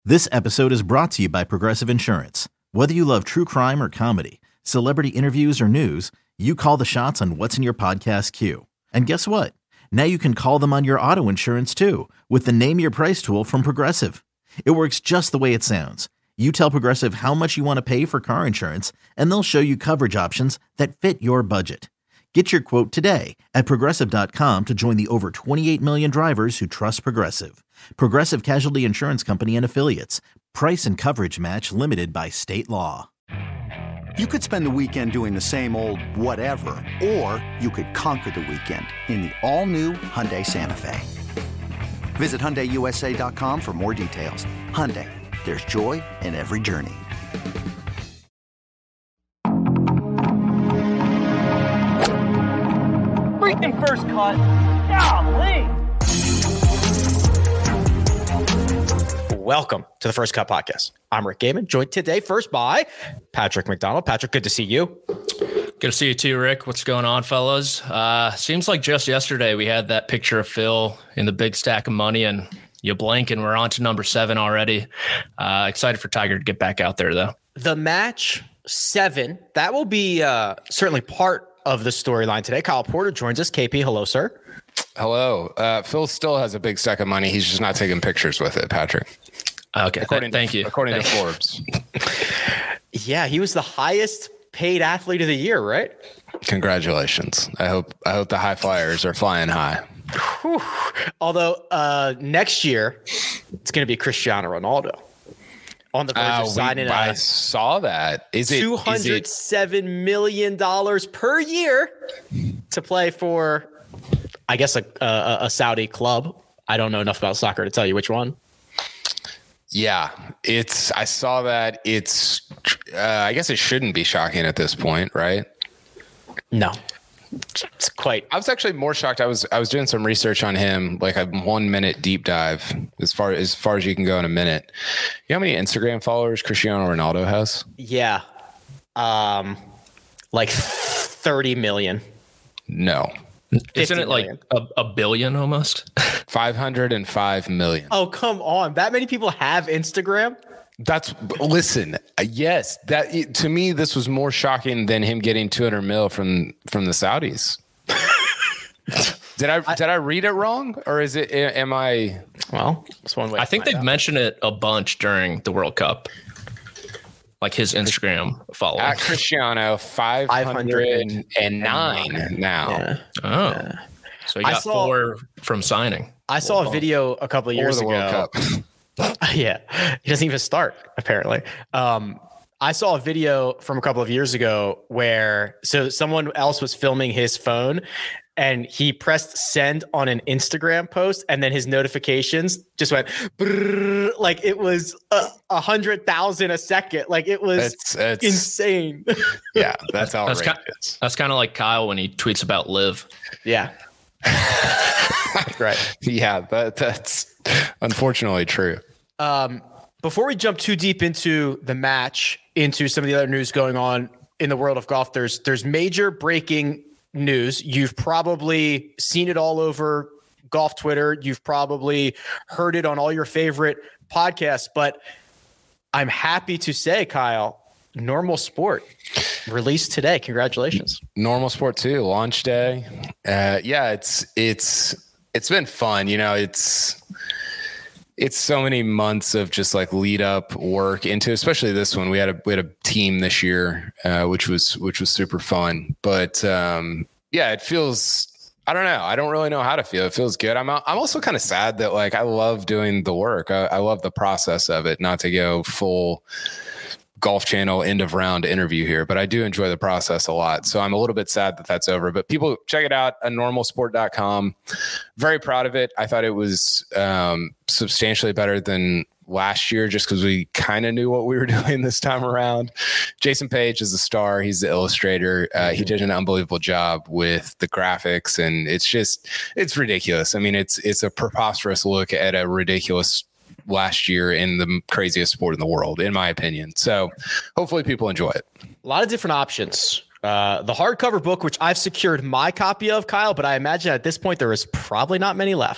This episode is brought to you by Progressive Insurance. Whether you love true crime or comedy, celebrity interviews or news, you call the shots on what's in your podcast queue. And guess what? Now you can call them on your auto insurance too with the Name Your Price tool from Progressive. It works just the way it sounds. You tell Progressive how much you want to pay for car insurance, and they'll show you coverage options that fit your budget. Get your quote today at Progressive.com to join the over 28 million drivers who trust Progressive. Progressive Casualty Insurance Company and Affiliates. Price and coverage match limited by state law. You could spend the weekend doing the same old whatever, or you could conquer the weekend in the all-new Hyundai Santa Fe. Visit HyundaiUSA.com for more details. Hyundai, there's joy in every journey. Freaking first cut. Golly. Welcome to the First Cut Podcast. I'm Rick Gaiman, joined today first by Patrick McDonald. Patrick, good to see you. Good to see you too, Rick. What's going on, fellas? Seems like just yesterday we had that picture of Phil in the big stack of money, and you blink and we're on to number 7 already. Excited for Tiger to get back out there, though. The match 7, that will be certainly part of the storyline today. Kyle Porter joins us. KP, hello, sir. Hello. Phil still has a big stack of money. He's just not taking pictures with it, Patrick. Okay, thank you. According to Forbes. Yeah, he was the highest paid athlete of the year, right? Congratulations. I hope the high flyers are flying high. Whew. Although next year it's going to be Cristiano Ronaldo on the verge of signing. I saw that. Is it $207 million per year to play for, I guess, a Saudi club? I don't know enough about soccer to tell you which one. Yeah, I saw that. I guess it shouldn't be shocking at this point, right? No, it's quite. I was actually more shocked. I was doing some research on him, like a 1 minute deep dive, as far as you can go in a minute. You know how many Instagram followers Cristiano Ronaldo has? Yeah, like 30 million. No. Isn't it like a billion almost? 505 million. Oh, come on. That many people have Instagram? Listen, yes, that to me, this was more shocking than him getting 200 mil from the Saudis. Did I read it wrong, or am I? Well, that's one way. I think they've mentioned it a bunch during the World Cup. Like his Instagram followers. At Cristiano, 509 now. Yeah. Oh. Yeah. So he got 4 from signing. I saw a video a couple of years ago. World Cup. Yeah. He doesn't even start, apparently. I saw a video from a couple of years ago where someone else was filming his phone and he pressed send on an Instagram post, and then his notifications just went brrr, like it was 100,000 a second. Like it was it's insane. Yeah, that's outrageous. That's kind of like Kyle when he tweets about Liv. Yeah. That's right. Yeah, that's unfortunately true. Before we jump too deep into the match, into some of the other news going on in the world of golf, there's major breaking news. You've probably seen it all over golf Twitter. You've probably heard it on all your favorite podcasts, but I'm happy to say, Kyle, Normal Sport released today. Congratulations. Normal Sport 2 launch day. Yeah, it's been fun. You know, it's so many months of just like lead up work into, especially this one. We had a team this year, which was super fun. But yeah, it feels. I don't know. I don't really know how to feel. It feels good. I'm also kind of sad that like I love doing the work. I love the process of it. Not to go full Golf Channel end of round interview here, but I do enjoy the process a lot. So I'm a little bit sad that that's over, but people check it out at normalsport.com. Very proud of it. I thought it was substantially better than last year just because we kind of knew what we were doing this time around. Jason Page is the star. He's the illustrator. He did an unbelievable job with the graphics, and it's ridiculous. I mean, it's a preposterous look at a ridiculous last year in the craziest sport in the world, in my opinion. So hopefully people enjoy it. A lot of different options. The hardcover book, which I've secured my copy of, Kyle, but I imagine at this point there is probably not many left.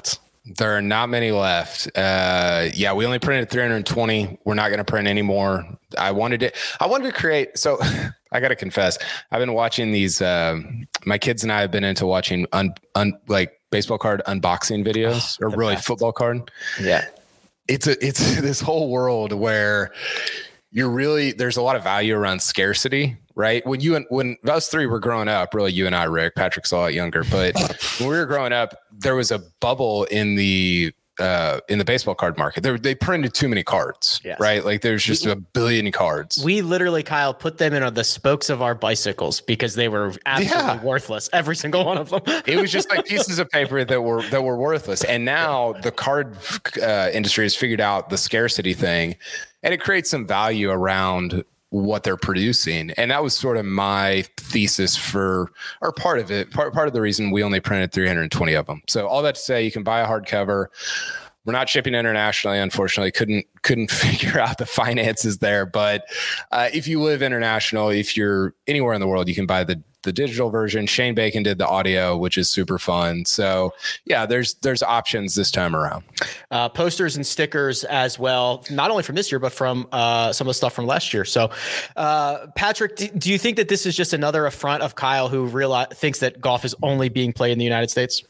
There are not many left. Yeah, we only printed 320. We're not going to print anymore. I wanted to create. So I got to confess, I've been watching these. My kids and I have been into watching like baseball card unboxing videos, or really football card. Yeah, it's this whole world where there's a lot of value around scarcity, right? When us three were growing up, really you and I, Rick, Patrick's a lot younger, but when we were growing up, there was a bubble in the baseball card market. They printed too many cards, yes. Right? Like there's just a billion cards. We literally, Kyle, put them in the spokes of our bicycles because they were absolutely worthless. Every single one of them. It was just like pieces of paper that were worthless. And now the card industry has figured out the scarcity thing, and it creates some value around what they're producing. And that was sort of my thesis part of the reason we only printed 320 of them. So all that to say, you can buy a hardcover. We're not shipping internationally, unfortunately. Couldn't figure out the finances there. But if you live international, if you're anywhere in the world, you can buy the digital version. Shane Bacon did the audio, which is super fun. So yeah, there's options this time around. Posters and stickers as well, not only from this year, but from some of the stuff from last year. So Patrick, do you think that this is just another affront of Kyle, who thinks that golf is only being played in the United States?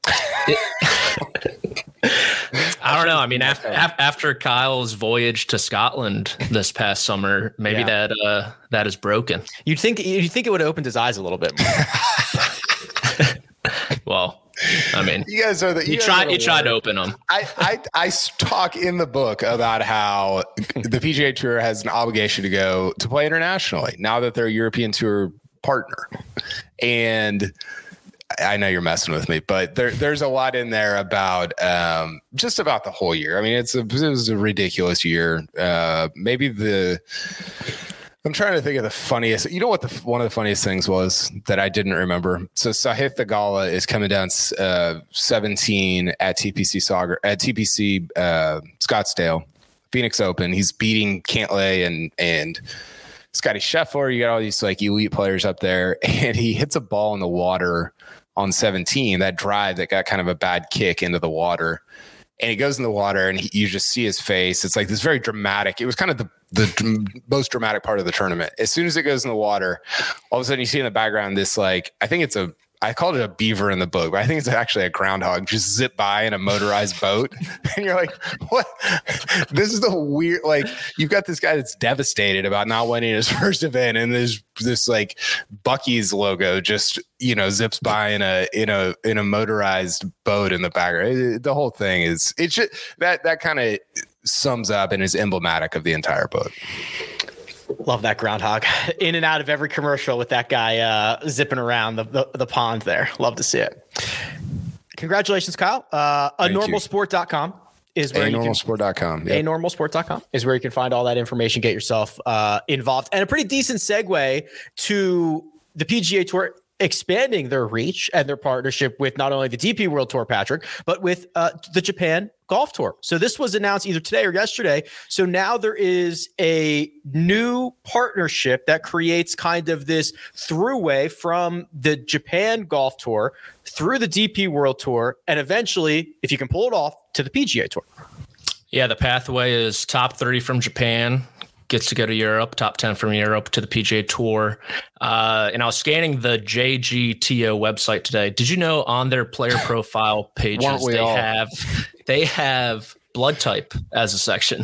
I don't know. I mean, after Kyle's voyage to Scotland this past summer, maybe that is broken. You'd think it would have opened his eyes a little bit more. Well, I mean, you guys are you tried to open them. I talk in the book about how the PGA Tour has an obligation to play internationally now that they're a European Tour partner, and I know you're messing with me, but there's a lot in there about just about the whole year. I mean, it was a ridiculous year. I'm trying to think of the funniest. You know what one of the funniest things was that I didn't remember? So Sahith Theegala is coming down 17 at TPC Scottsdale, Phoenix Open. He's beating Cantlay and Scotty Scheffler. You got all these like elite players up there, and he hits a ball in the water on 17, that drive that got kind of a bad kick into the water, and he goes in the water, and you just see his face. It's like this very dramatic. It was kind of the most dramatic part of the tournament. As soon as it goes in the water, all of a sudden you see in the background this, like, I called it a beaver in the book, but I think it's actually a groundhog just zip by in a motorized boat. And you're like, what? This is the weird, like, you've got this guy that's devastated about not winning his first event, and there's this like Buc-ee's logo just, zips by in a motorized boat in the background. The whole thing is, it's just that kind of sums up and is emblematic of the entire book. Love that groundhog in and out of every commercial with that guy zipping around the pond there. Love to see it. Congratulations, Kyle. anormalsport.com is where anormalsport.com. Yep. anormalsport.com is where you can find all that information, get yourself involved. And a pretty decent segue to the PGA Tour expanding their reach and their partnership with not only the DP World Tour, Patrick, but with the Japan Golf Tour. So this was announced either today or yesterday. So now there is a new partnership that creates kind of this throughway from the Japan Golf Tour through the DP World Tour, and eventually, if you can pull it off, to the PGA Tour. Yeah, the pathway is top 30 from Japan, gets to go to Europe, top 10 from Europe to the PGA Tour. And I was scanning the JGTO website today. Did you know on their player profile pages they have blood type as a section?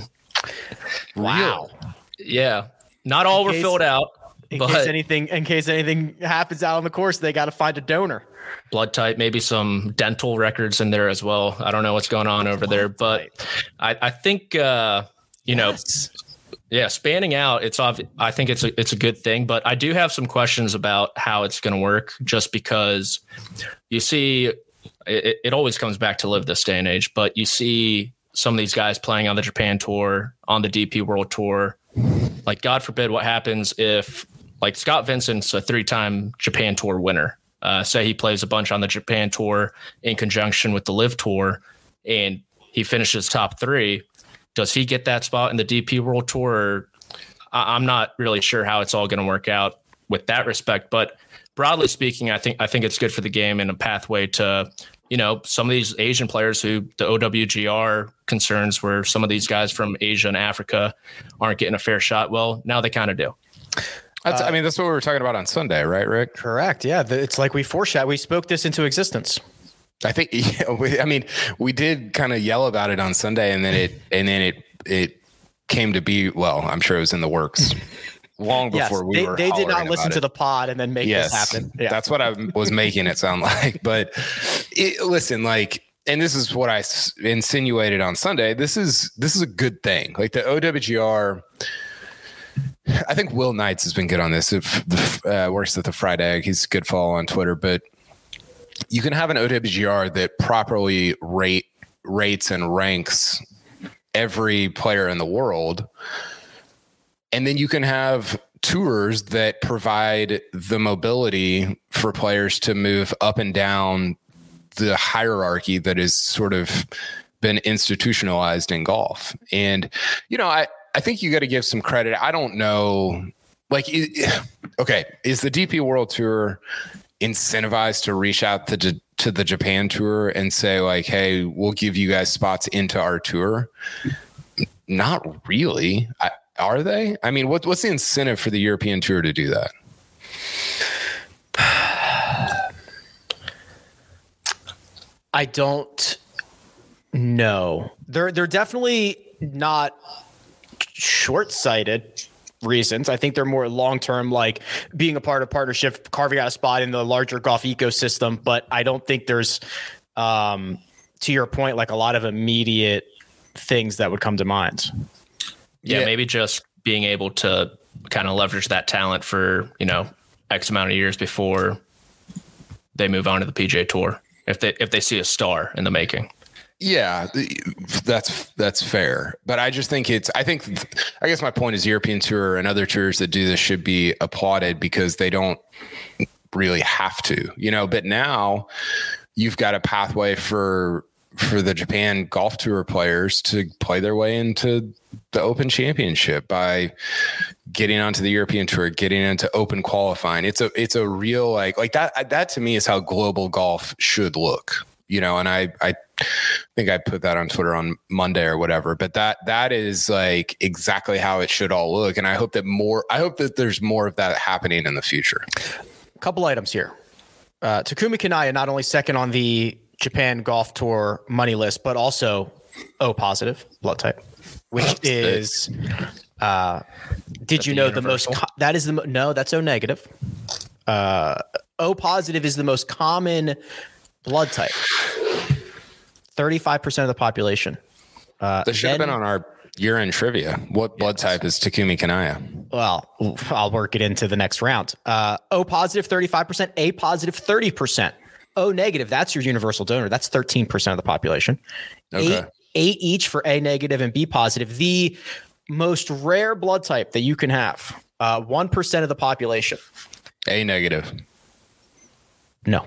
Wow. Yeah. Not all were filled out. In case anything happens out on the course, they got to find a donor. Blood type, maybe some dental records in there as well. I don't know what's going on over there, but I think, yes. Yeah, spanning out, I think it's a good thing, but I do have some questions about how it's going to work, just because you see it always comes back to live this day and age, but you see some of these guys playing on the Japan Tour, on the DP World Tour. Like, God forbid what happens if, like, Scott Vincent's a 3-time Japan Tour winner. Say he plays a bunch on the Japan Tour in conjunction with the Live Tour, and he finishes top 3. Does he get that spot in the DP World Tour? Or I'm not really sure how it's all going to work out with that respect. But broadly speaking, I think it's good for the game and a pathway to some of these Asian players who the OWGR concerns where some of these guys from Asia and Africa aren't getting a fair shot. Well, now they kind of do. That's what we were talking about on Sunday, right, Rick? Correct. Yeah. It's like we spoke this into existence. I think, we did kind of yell about it on Sunday, and then it came to be, well, I'm sure it was in the works long before they did not listen to the pod and then make this happen. Yeah. That's what I was making it sound like. But listen, like, and this is what I insinuated on Sunday. This is a good thing. Like the OWGR, I think Will Knights has been good on this. Works at the Fried Egg. He's a good follow on Twitter, but you can have an OWGR that properly rates and ranks every player in the world. And then you can have tours that provide the mobility for players to move up and down the hierarchy that has sort of been institutionalized in golf. And, I think you got to give some credit. I don't know, like, okay, is the DP World Tour incentivized to reach out to the Japan Tour and say, like, hey, we'll give you guys spots into our tour? Not really. Are they? I mean, what's the incentive for the European Tour to do that? I don't know. They're definitely not short-sighted reasons. I think they're more long-term, like being a part of partnership, carving out a spot in the larger golf ecosystem. But I don't think there's, to your point, like a lot of immediate things that would come to mind. Yeah, maybe just being able to kind of leverage that talent for, X amount of years before they move on to the PGA Tour, if they see a star in the making. Yeah, that's fair. But I just think I guess my point is European Tour and other tours that do this should be applauded because they don't really have to, but now you've got a pathway for the Japan Golf Tour players to play their way into the Open Championship by getting onto the European Tour, getting into Open qualifying. It's a real like that to me is how global golf should look, and I think I put that on Twitter on Monday or whatever, but that is like exactly how it should all look. And I hope that there's more of that happening in the future. A couple items here. Takumi Kanaya, not only second on the Japan Golf Tour money list, but also O positive blood type, which is, did you know the most, that is no, that's O negative. O positive is the most common blood type. 35% of the population. That should have been on our year-end trivia. What blood type is Takumi Kanaya? Well, I'll work it into the next round. O positive, 35%, A positive, 30%. O negative, that's your universal donor. That's 13% of the population. Okay. Eight each for A negative and B positive. The most rare blood type that you can have. 1% of the population. A negative. No.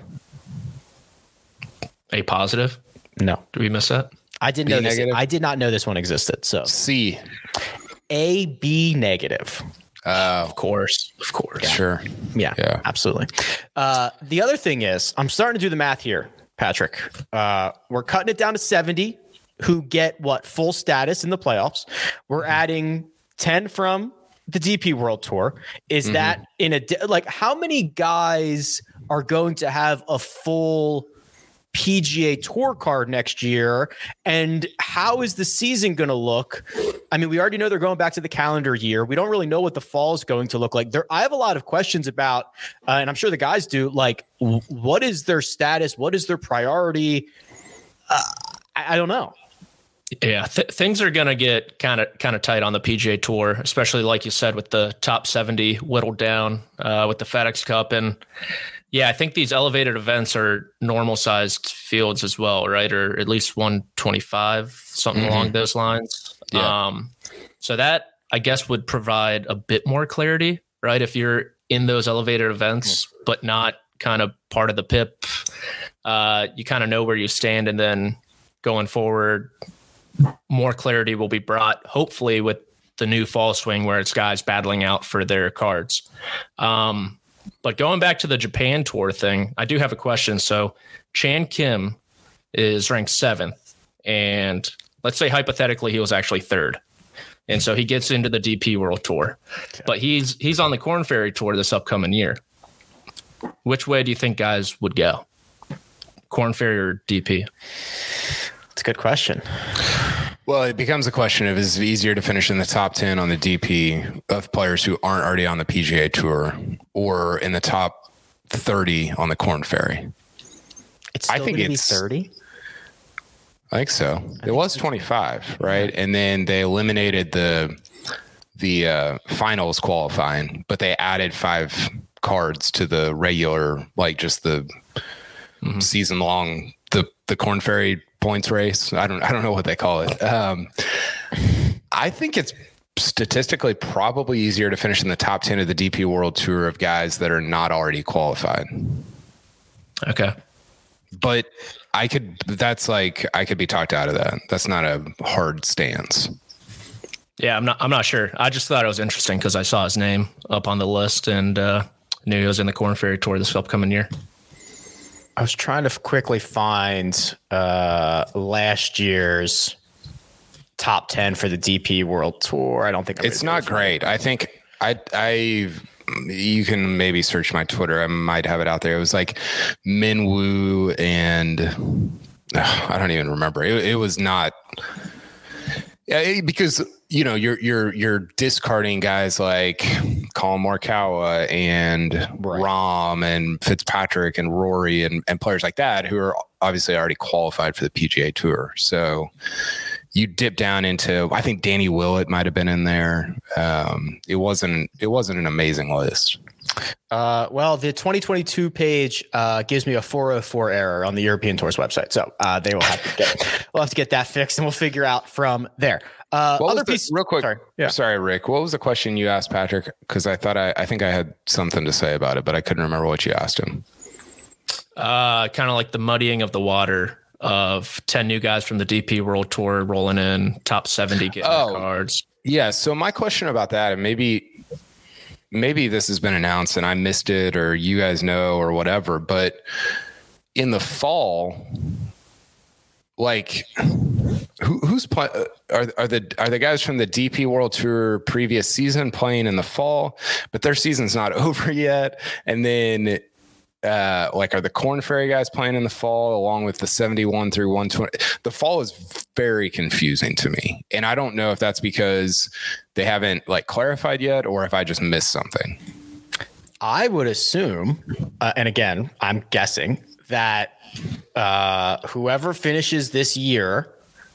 A positive? No. Did we miss that? I didn't know this. I did not know this one existed. So C. A, B negative. Of course. Yeah. Sure. Yeah, absolutely. The other thing is, I'm starting to do the math here, Patrick. We're cutting it down to 70 who get full status in the playoffs. We're adding 10 from the DP World Tour. Is that how many guys are going to have a full PGA Tour card next year, and how is the season going to look? I mean, we already know they're going back to the calendar year. We don't really know what the fall is going to look like. I have a lot of questions about, and I'm sure the guys do, like, what is their status? What is their priority? I don't know. Yeah, things are going to get kind of tight on the PGA Tour, especially like you said, with the top 70 whittled down with the FedEx Cup. And yeah, I think these elevated events are normal sized fields as well, right? Or at least 125, something along those lines. Yeah. So that, I guess, would provide a bit more clarity, right? If you're in those elevated events, but not kind of part of the PIP, you kind of know where you stand. And then going forward, more clarity will be brought, hopefully, with the new fall swing where it's guys battling out for their cards. But going back to the Japan Tour thing, I do have a question. So Chan Kim is ranked 7th, and let's say hypothetically he was actually 3rd. And so he gets into the DP World Tour, but he's on the Korn Ferry Tour this upcoming year. Which way do you think guys would go? Korn Ferry or DP? It's a good question. Well, it becomes a question of, is it easier to finish in the top 10 on the DP of players who aren't already on the PGA Tour, or in the top 30 on the Korn Ferry? I think it's 30. I think so. It was 25, right? And then they eliminated the finals qualifying, but they added 5 cards to the regular, like just the season long, the Korn Ferry points race. I don't know what they call it. I think it's statistically probably easier to finish in the top 10 of the DP World Tour of guys that are not already qualified. Okay. But I could be talked out of that. That's not a hard stance. Yeah, I'm not sure. I just thought it was interesting because I saw his name up on the list and knew he was in the Korn Ferry Tour this upcoming year. I was trying to quickly find last year's top 10 for the DP World Tour. I don't think it's not great. I think you can maybe search my Twitter. I might have it out there. It was like Min Woo and I don't even remember. It was not. Yeah, because you're discarding guys like Colin Morikawa and Rahm and Fitzpatrick and Rory and players like that who are obviously already qualified for the PGA Tour. So you dip down into, I think Danny Willett might have been in there. It wasn't an amazing list. Well, the 2022 page gives me a 404 error on the European Tour's website, so they will have to get that fixed, and we'll figure out from there. Other piece, real quick. Sorry, Rick. What was the question you asked Patrick? Because I thought I think I had something to say about it, but I couldn't remember what you asked him. Kind of like the muddying of the water of 10 new guys from the DP World Tour rolling in, top 70 getting cards. Yeah. So my question about that, and maybe this has been announced and I missed it, or you guys know, or whatever, but in the fall, like who's are the guys from the DP World Tour previous season playing in the fall, but their season's not over yet? And then are the Korn Ferry guys playing in the fall along with the 71 through 120? The fall is very confusing to me, and I don't know if that's because they haven't clarified yet, or if I just missed something. I would assume, and again, I'm guessing that whoever finishes this year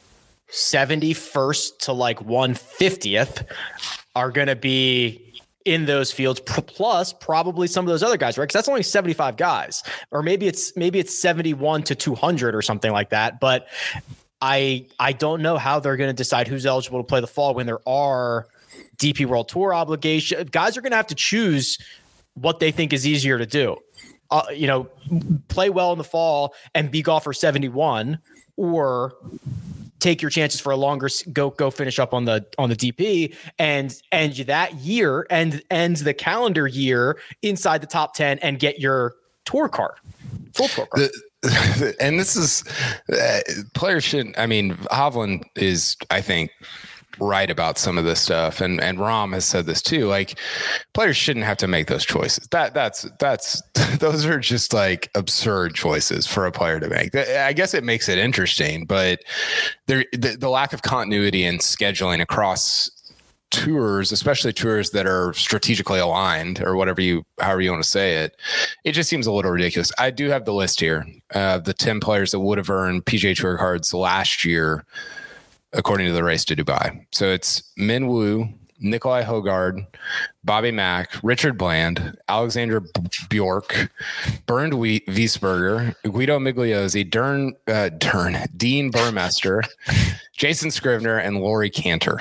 71st to 150th are going to be in those fields, plus probably some of those other guys, right? Because that's only 75 guys, or maybe it's 71 to 200 or something like that. But I don't know how they're going to decide who's eligible to play the fall when there are DP World Tour obligations. Guys are going to have to choose what they think is easier to do. Play well in the fall and be golfer 71, or take your chances for a longer go finish up on the DP and that year and end the calendar year inside the top 10 and get your tour card, full tour card. And this is players shouldn't. I mean, Hovland is, I think, right about some of this stuff, and Rahm has said this too. Players shouldn't have to make those choices. That's those are just absurd choices for a player to make. I guess it makes it interesting, but the lack of continuity in scheduling across tours, especially tours that are strategically aligned, or however you want to say it, it just seems a little ridiculous. I do have the list here of the 10 players that would have earned PGA Tour cards last year, according to the Race to Dubai. So it's Min Woo, Nikolai Højgaard, Bobby Mack, Richard Bland, Alexander Bjork, Bernd Wiesberger, Guido Migliozzi, Dean Burmester, Jason Scrivener, and Laurie Cantor.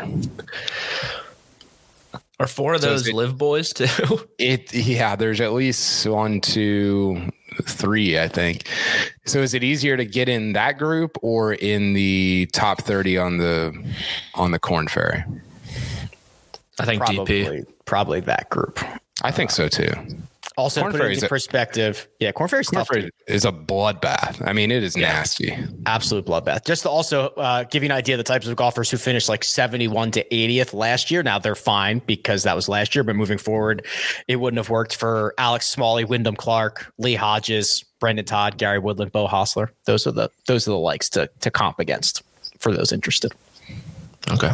Are 4 of those live boys too? There's at least 1, 2, 3, I think. So is it easier to get in that group or in the top 30 on the Korn Ferry? I think DP. Probably that group. I think so too. Also, Corn put it Ferry into perspective. Yeah, Corn Ferry's tough. Corn Ferry is a bloodbath. I mean, it is nasty. Absolute bloodbath. Just to also give you an idea of the types of golfers who finished like 71 to 80th last year. Now they're fine because that was last year, but moving forward, it wouldn't have worked for Alex Smalley, Wyndham Clark, Lee Hodges, Brendan Todd, Gary Woodland, Beau Hossler. Those are the likes to comp against for those interested. Okay.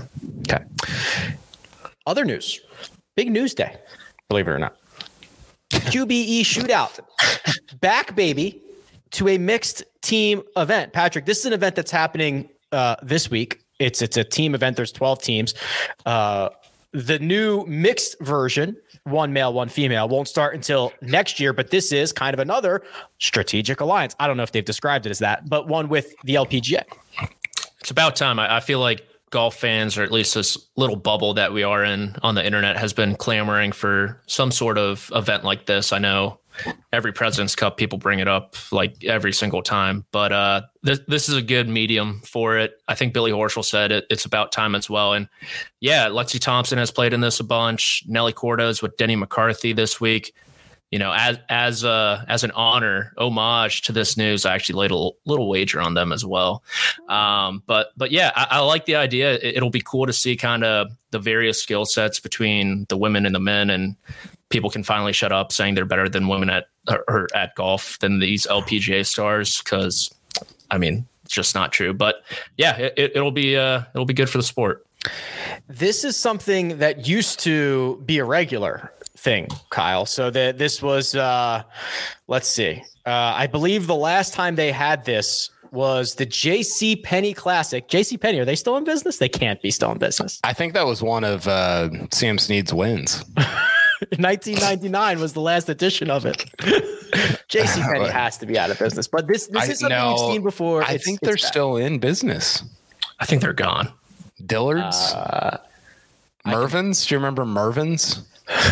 Other news. Big news day, believe it or not. QBE shootout. Back, baby, to a mixed team event. Patrick, this is an event that's happening this week. It's a team event. There's 12 teams. The new mixed version, one male, one female, won't start until next year, but this is kind of another strategic alliance. I don't know if they've described it as that, but one with the LPGA. It's about time. I feel like golf fans, or at least this little bubble that we are in on the internet, has been clamoring for some sort of event like this. I know every President's Cup, people bring it up like every single time, but this is a good medium for it. I think Billy Horschel said it's about time as well. And yeah, Lexi Thompson has played in this a bunch. Nelly Cordes with Denny McCarthy this week. You know, as an honor, homage to this news, I actually laid a little wager on them as well. But yeah, I like the idea. It'll be cool to see kind of the various skill sets between the women and the men, and people can finally shut up saying they're better than women at golf than these LPGA stars, because I mean, it's just not true. But yeah, it'll be good for the sport. This is something that used to be a regular thing, Kyle. So this was, let's see. I believe the last time they had this was the J.C. Penney Classic. J.C. Penney, are they still in business? They can't be still in business. I think that was one of Sam Snead's wins. 1999 was the last edition of it. J.C. Penney has to be out of business, but this is something we've seen before. I think they're still in business. I think they're gone. Dillard's, Mervyn's. Do you remember Mervyn's?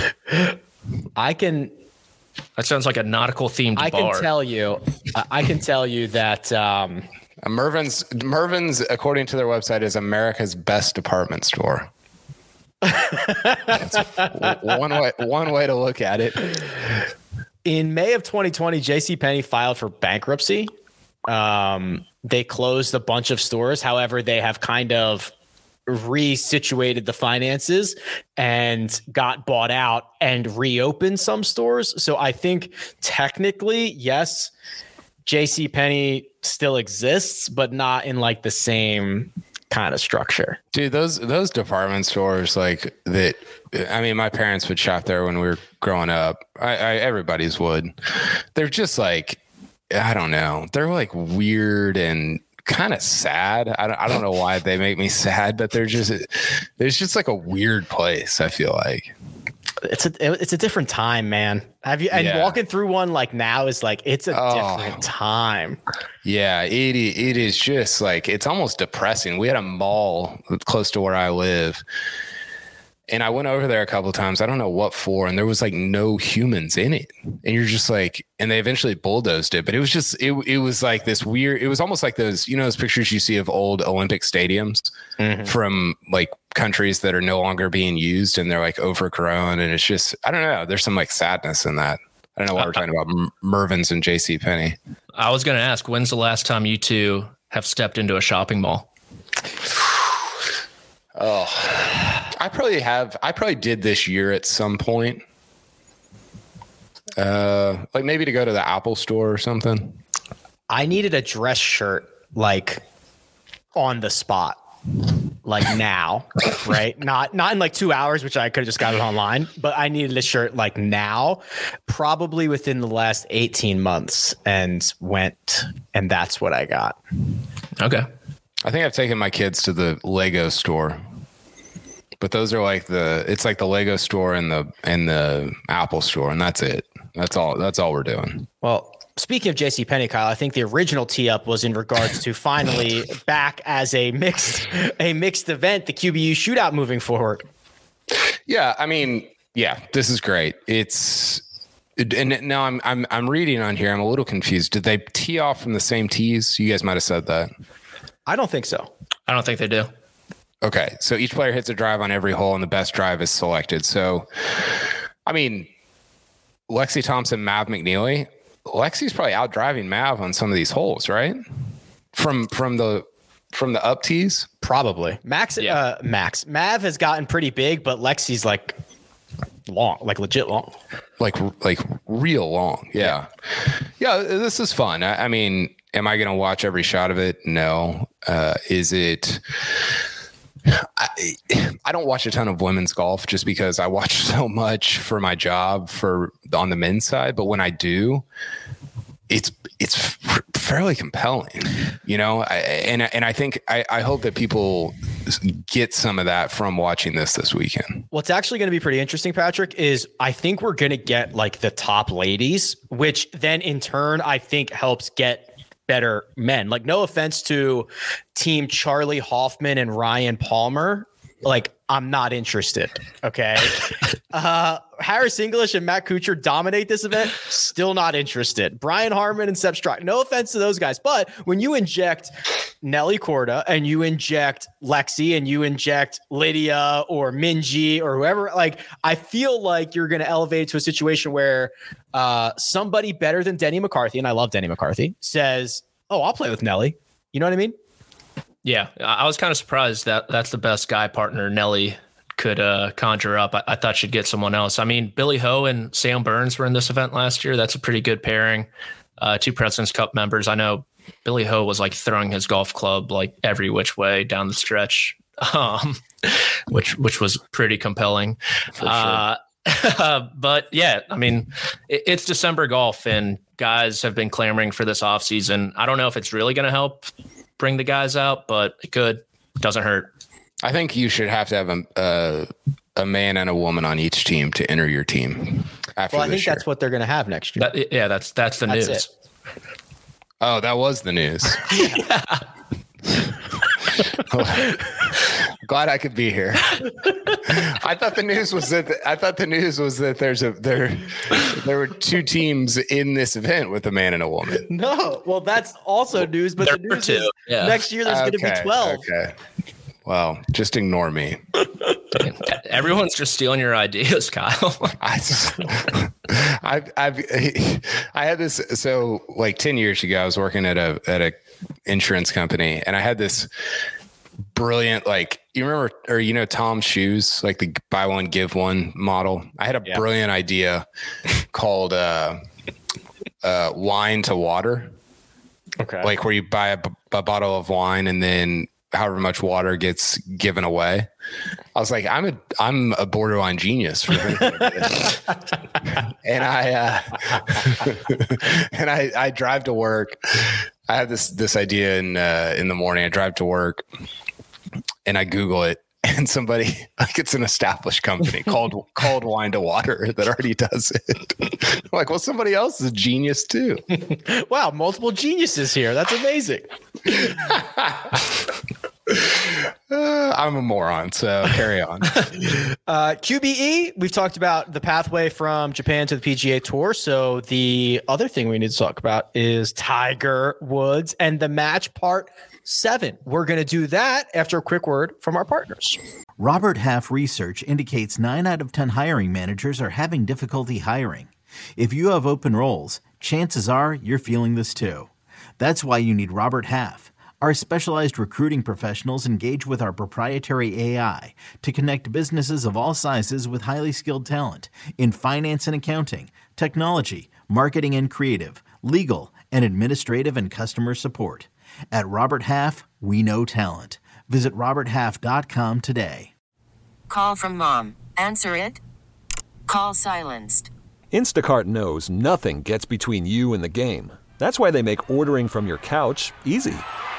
That sounds like a nautical themed bar. I can tell you that Mervyn's, according to their website, is America's best department store. That's one way to look at it. In May of 2020, JCPenney filed for bankruptcy. They closed a bunch of stores. However, they have kind of resituated the finances and got bought out and reopened some stores. So I think technically, yes, JCPenney still exists, but not in like the same kind of structure. Dude, those department stores like that. I mean, my parents would shop there when we were growing up. Everybody's would. They're just like, I don't know. They're like weird and kind of sad. I don't know why they make me sad, but there's just like a weird place. I feel like it's a different time, man. Walking through one like now is like, it's a different time. Yeah, it is just like, it's almost depressing. We had a mall close to where I live, and I went over there a couple of times. I don't know what for, and there was like no humans in it. And you're just like, and they eventually bulldozed it, but it was just, it was like this weird, it was almost like those, those pictures you see of old Olympic stadiums from like countries that are no longer being used, and they're like overgrown. And it's just, I don't know. There's some like sadness in that. I don't know why we're talking about Mervyn's and JCPenney. I was going to ask, when's the last time you two have stepped into a shopping mall? Oh, I probably did this year at some point. Like maybe to go to the Apple store or something. I needed a dress shirt like on the spot, like now, right? Not in like 2 hours, which I could have just got it online, but I needed a shirt like now, probably within the last 18 months, and that's what I got. Okay. I think I've taken my kids to the Lego store, but those are like it's like the Lego store and the Apple store, and that's it. That's all we're doing. Well, speaking of JCPenney, Kyle, I think the original tee up was in regards to finally back as a mixed event, the QBU shootout moving forward. Yeah, I mean, yeah, this is great. And now I'm reading on here. I'm a little confused. Did they tee off from the same tees? You guys might have said that. I don't think so. I don't think they do. Okay, so each player hits a drive on every hole, and the best drive is selected. So, I mean, Lexi Thompson, Mav McNeely. Lexi's probably out driving Mav on some of these holes, right? From the up tees, probably. Mav has gotten pretty big, but Lexi's like long, like legit long, like real long. Yeah. This is fun. I mean, am I going to watch every shot of it? No. Is it? I don't watch a ton of women's golf just because I watch so much for my job on the men's side. But when I do, it's fairly compelling, you know, and I think I hope that people get some of that from watching this weekend. What's actually going to be pretty interesting, Patrick, is I think we're going to get like the top ladies, which then in turn, I think helps get better men. Like, no offense to team Charlie Hoffman and Ryan Palmer. Like, I'm not interested. Okay. Harris English and Matt Kuchar dominate this event. Still not interested. Brian Harman and Seb Straka. No offense to those guys. But when you inject Nelly Korda and you inject Lexi and you inject Lydia or Minji or whoever, like, I feel like you're going to elevate to a situation where somebody better than Denny McCarthy, and I love Denny McCarthy, says, oh, I'll play with Nelly. You know what I mean? Yeah, I was kind of surprised that that's the best guy partner Nelly could conjure up. I thought she'd get someone else. I mean, Billy Ho and Sam Burns were in this event last year. That's a pretty good pairing. 2 President's Cup members. I know Billy Ho was like throwing his golf club like every which way down the stretch, which was pretty compelling. For sure. But yeah, I mean, it's December golf and guys have been clamoring for this offseason. I don't know if it's really going to help bring the guys out, but it could. Doesn't hurt. I think you should have to have a man and a woman on each team to enter your team after I think year. That's what they're going to have next year. That's the news. It. Oh, that was the news. Glad I could be here. I thought the news was that there were 2 teams in this event with a man and a woman. No, well, that's also news, but the news is next year there's going to be 12. Okay. Well, just ignore me. Everyone's just stealing your ideas, Kyle. I had this. So like 10 years ago, I was working at a insurance company, and I had this brilliant, like, you remember, or you know, Tom's shoes, like the buy one give one model. I had a brilliant idea called wine to water. Okay, like where you buy a bottle of wine and then however much water gets given away. I was like, I'm a borderline genius for this. And I drive to work. I have this idea in the morning. I drive to work and I Google it, and somebody, like, it's an established company called Wine to Water that already does it. I'm like, well, somebody else is a genius too. Wow, multiple geniuses here. That's amazing. I'm a moron, so carry on. QBE, we've talked about the pathway from Japan to the PGA Tour. So the other thing we need to talk about is Tiger Woods and the match part 7. We're going to do that after a quick word from our partners. Robert Half research indicates 9 out of 10 hiring managers are having difficulty hiring. If you have open roles, chances are you're feeling this too. That's why you need Robert Half. Our specialized recruiting professionals engage with our proprietary AI to connect businesses of all sizes with highly skilled talent in finance and accounting, technology, marketing and creative, legal, and administrative and customer support. At Robert Half, we know talent. Visit roberthalf.com today. Call from mom. Answer it. Call silenced. Instacart knows nothing gets between you and the game. That's why they make ordering from your couch easy.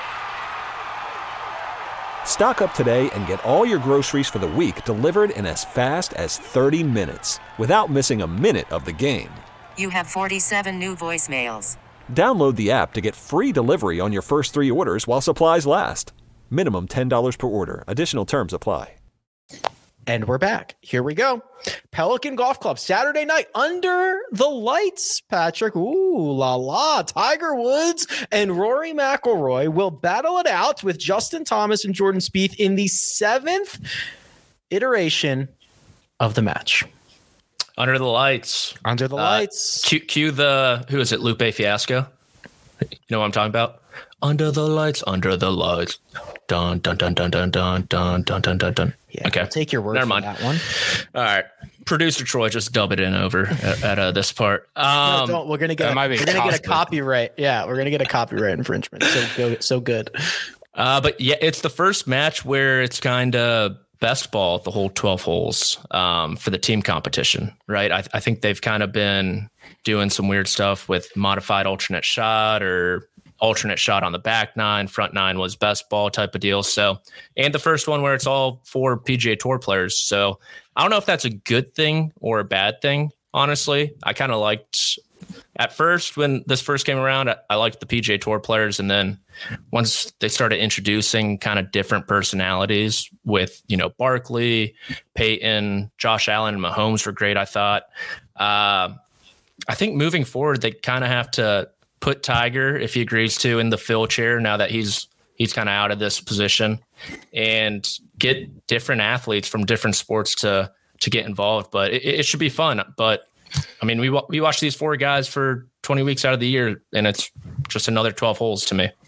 Stock up today and get all your groceries for the week delivered in as fast as 30 minutes without missing a minute of the game. You have 47 new voicemails. Download the app to get free delivery on your first 3 orders while supplies last. Minimum $10 per order. Additional terms apply. And we're back. Here we go. Pelican Golf Club, Saturday night under the lights, Patrick. Ooh, la la. Tiger Woods and Rory McIlroy will battle it out with Justin Thomas and Jordan Spieth in the 7th iteration of the match. Under the lights. Under the lights. Cue the, who is it? Lupe Fiasco. You know what I'm talking about? Under the lights. Dun, dun, dun, dun, dun, dun, dun, dun, dun, dun, dun. Yeah, okay. I'll take your word Never for mind. that one. All right. Producer Troy, just dub it in over at this part. No, don't. We're gonna get a copyright. Yeah, we're gonna get a copyright infringement. So good. But yeah, it's the first match where it's kind of best ball the whole 12 holes for the team competition, right? I think they've kind of been doing some weird stuff with modified alternate shot or alternate shot on the back nine, front nine was best ball type of deal. So, and the first one where it's all 4 PGA Tour players. So I don't know if that's a good thing or a bad thing. Honestly, I kind of liked at first when this first came around, I liked the PGA Tour players. And then once they started introducing kind of different personalities with, Barkley, Peyton, Josh Allen, and Mahomes were great. I thought, I think moving forward, they kind of have to put Tiger, if he agrees to, in the fill chair now that he's kind of out of this position, and get different athletes from different sports to get involved. But it should be fun. But I mean, we watch these 4 guys for 20 weeks out of the year, and it's just another 12 holes to me.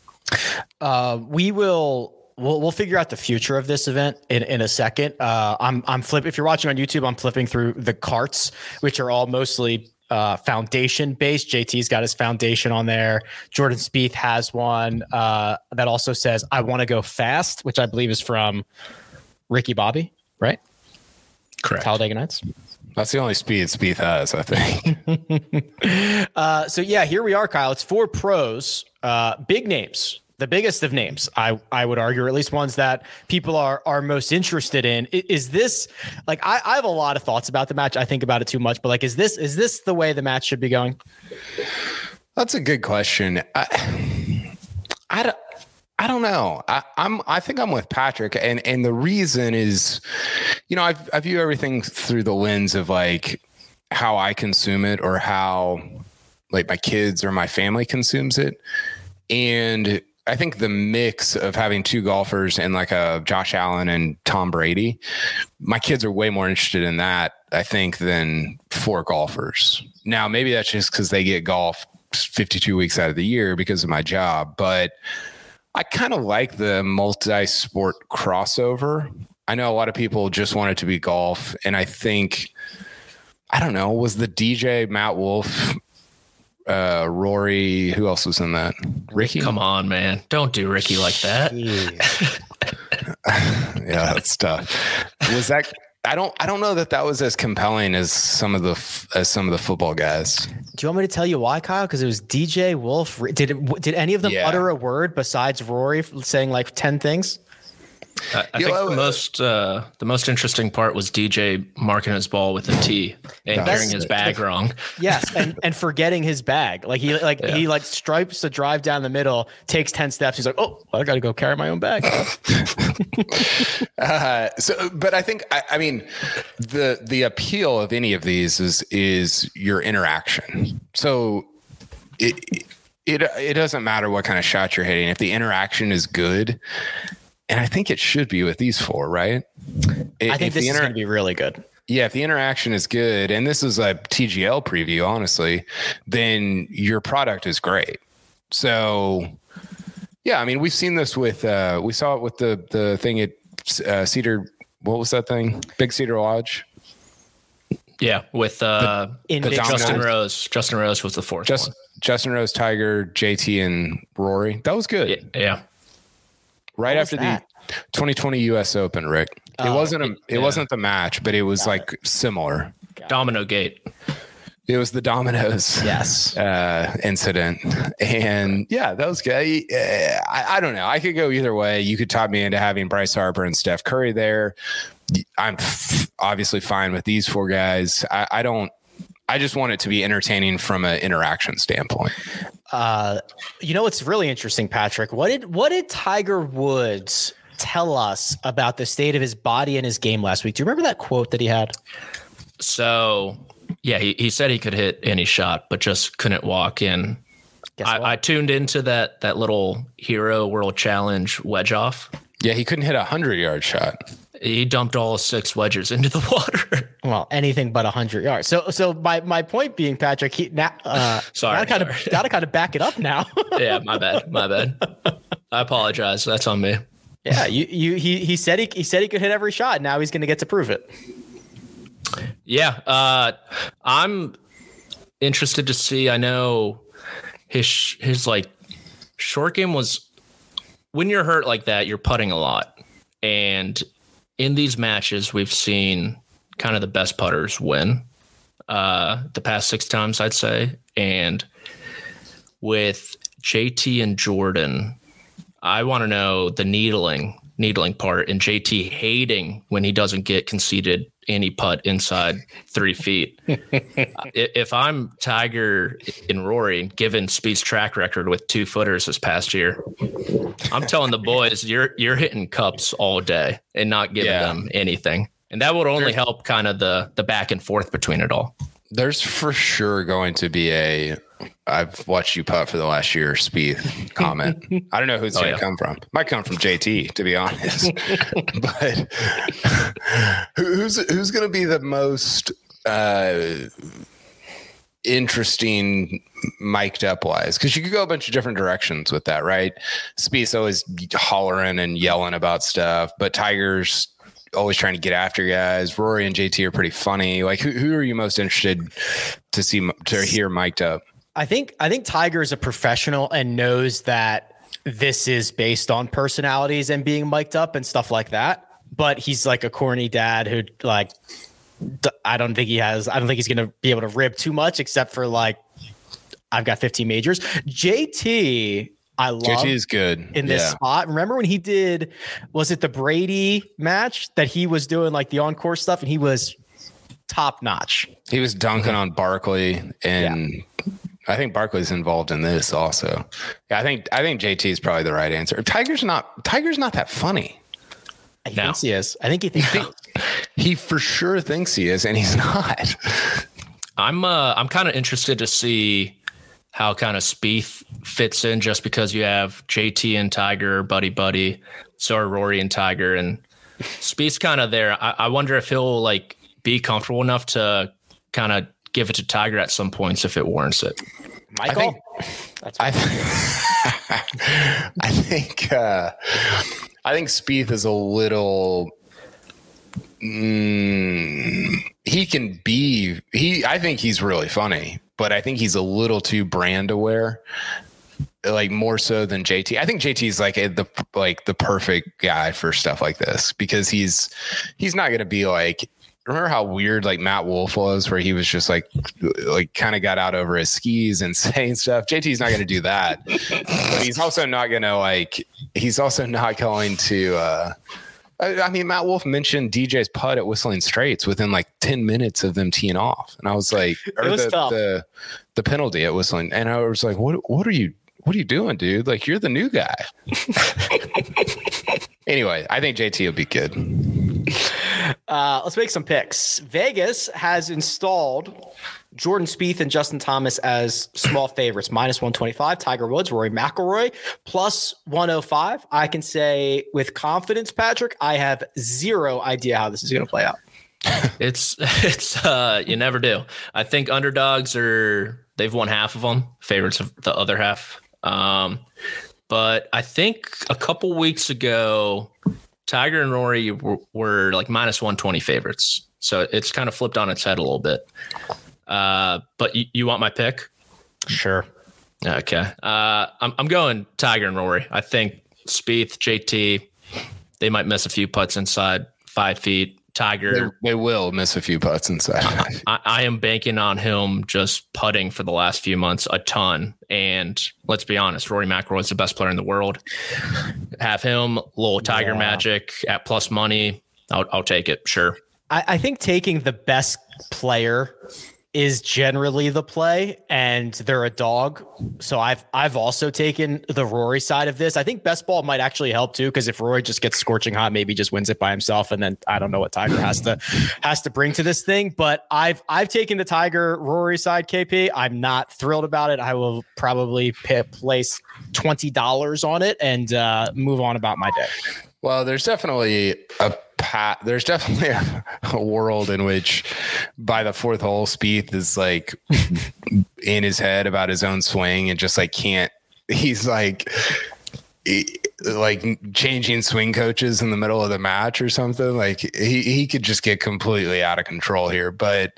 We'll figure out the future of this event in a second. I'm flipping. If you're watching on YouTube, I'm flipping through the carts, which are all mostly foundation based. JT's got his foundation on there. Jordan Spieth has one that also says "I want to go fast," which I believe is from Ricky Bobby, right? Correct. Talladega Nights. That's the only Spieth has, I think. So yeah, here we are, Kyle. It's 4 pros, big names. The biggest of names, I would argue, or at least ones that people are most interested in. Is this like I have a lot of thoughts about the match. I think about it too much, but like, is this the way the match should be going? That's a good question. I don't know. I think I'm with Patrick, and the reason is, I view everything through the lens of like how I consume it or how like my kids or my family consumes it, and I think the mix of having 2 golfers and like a Josh Allen and Tom Brady, my kids are way more interested in that, I think, than 4 golfers. Now, maybe that's just because they get golf 52 weeks out of the year because of my job, but I kind of like the multi-sport crossover. I know a lot of people just want it to be golf, and I think, I don't know, was the DJ Matt Wolff, Rory, who else was in that? Ricky? Come on, man. Don't do Ricky like that. Yeah, that's tough. Was that, I don't know that was as compelling as some of the football guys. Do you want me to tell you why, Kyle? Because it was DJ Wolf. Did any of them utter a word besides Rory saying like 10 things? I think the most interesting part was DJ marking his ball with a T and carrying his bag wrong. Yes, and forgetting his bag. Like he stripes a drive down the middle, takes 10 steps. He's like, "Oh, I got to go carry my own bag." But I think I mean the appeal of any of these is your interaction. So it doesn't matter what kind of shot you're hitting if the interaction is good. And I think it should be with these 4, right? I think this is going to be really good. Yeah, if the interaction is good, and this is a TGL preview, honestly, then your product is great. So, yeah, I mean, we've seen this with, we saw it with the thing at Cedar, what was that thing? Big Cedar Lodge? Yeah, with Justin Rose. Justin Rose was the 4th one. Justin Rose, Tiger, JT, and Rory. That was good. Yeah. Right after the 2020 US Open, Rick. It wasn't the match, but it was similar. Domino Gate. It was the Dominoes incident. And yeah, that was good. I don't know. I could go either way. You could talk me into having Bryce Harper and Steph Curry there. I'm obviously fine with these 4 guys. I just want it to be entertaining from an interaction standpoint. It's really interesting, Patrick. What did Tiger Woods tell us about the state of his body and his game last week? Do you remember that quote that he had? So, yeah, he said he could hit any shot, but just couldn't walk in. I tuned into that little Hero World Challenge wedge off. Yeah, he couldn't hit a 100-yard shot. He dumped all 6 wedges into the water. Well, anything but 100 yards. So my point being, Patrick, Sorry. Gotta kind of back it up now. Yeah, my bad. I apologize. That's on me. Yeah, he said he could hit every shot. Now he's going to get to prove it. Yeah, I'm interested to see. I know his like short game was, when you're hurt like that, you're putting a lot, and in these matches we've seen kind of the best putters win the past 6 times, I'd say. And with JT and Jordan, I want to know the needling part, and JT hating when he doesn't get conceded any putt inside 3 feet. If I'm Tiger and Rory, given Spieth's track record with 2-footers this past year, I'm telling the boys, you're hitting cups all day and not giving them anything. And that would only help kind of the back and forth between it all. There's for sure going to be I've watched you putt for the last year Spieth comment. I don't know who it's going to come from. Might come from JT, to be honest. But who's going to be the most interesting mic'd up wise? Because you could go a bunch of different directions with that, right? Spieth's always hollering and yelling about stuff, but Tiger's always trying to get after guys. Rory and JT are pretty funny. Like, who are you most interested to hear mic'd up? I think Tiger is a professional and knows that this is based on personalities and being mic'd up and stuff like that. But he's like a corny dad who, like, I don't think he's going to be able to rib too much, except for like, I've got 15 majors. JT, I love JT is good in this spot. Remember when he did, was it the Brady match that he was doing like the encore stuff, and he was top notch. He was dunking on Barkley, and I think Barkley's involved in this also. Yeah, I think JT is probably the right answer. Tiger's not that funny. He thinks he is. I think he thinks he for sure thinks he is, and he's not. I'm kind of interested to see how kind of Spieth fits in, just because you have JT and Tiger buddy. So are Rory and Tiger, and Spieth's kind of there. I wonder if he'll like be comfortable enough to kind of give it to Tiger at some points if it warrants it. Michael, I think Spieth is a little. He can be. I think he's really funny, but I think he's a little too brand aware, like more so than JT. I think JT is like the perfect guy for stuff like this, because he's not going to be like. Remember how weird like Matt Wolff was, where he was just like kind of got out over his skis and saying stuff. JT's not going to do that, but he's also not going to I mean, Matt Wolff mentioned DJ's putt at Whistling Straits within like 10 minutes of them teeing off. And I was like, the penalty at Whistling. And I was like, what are you doing, dude? Like, you're the new guy. Anyway, I think JT will be good. Let's make some picks. Vegas has installed Jordan Spieth and Justin Thomas as small favorites, -125. Tiger Woods, Rory McIlroy, +105. I can say with confidence, Patrick, I have zero idea how this is going to play out. It's you never do. I think underdogs they've won half of them, favorites of the other half. But I think a couple weeks ago, Tiger and Rory were like -120 favorites. So it's kind of flipped on its head a little bit. But you want my pick? Sure. Okay. I'm going Tiger and Rory. I think Spieth, JT, they might miss a few putts inside 5 feet. Tiger, they will miss a few putts inside. I am banking on him just putting for the last few months a ton. And let's be honest, Rory McIlroy is the best player in the world. Have him, little Tiger magic at plus money. I'll take it. Sure. I think taking the best player is generally the play, and they're a dog. So I've also taken the Rory side of this. I think best ball might actually help too, because if Rory just gets scorching hot, maybe just wins it by himself, and then I don't know what Tiger has to bring to this thing. But I've taken the Tiger Rory side, KP. I'm not thrilled about it. I will probably place $20 on it and move on about my day. Well, there's definitely a there's definitely a world in which by the fourth hole, Spieth is like in his head about his own swing and just like he's like changing swing coaches in the middle of the match or something. Like he could just get completely out of control here, but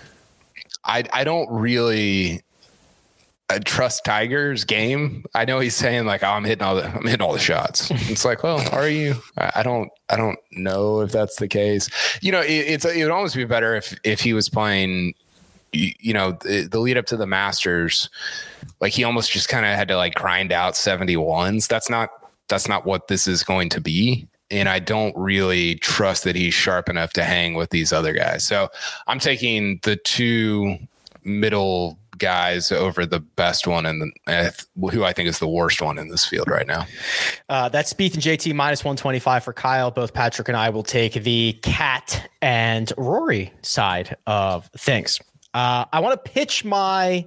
I don't really trust Tiger's game. I know he's saying like, oh, I'm hitting all the shots. It's like, well, are you? I don't know if that's the case. It would almost be better if he was playing, the lead up to the Masters, like he almost just kind of had to like grind out 71s. That's not what this is going to be. And I don't really trust that he's sharp enough to hang with these other guys. So I'm taking the two middle guys over the best one and who I think is the worst one in this field right now. That's Spieth and JT minus 125 for Kyle. Both Patrick and I will take the Cat and Rory side of things. I want to pitch my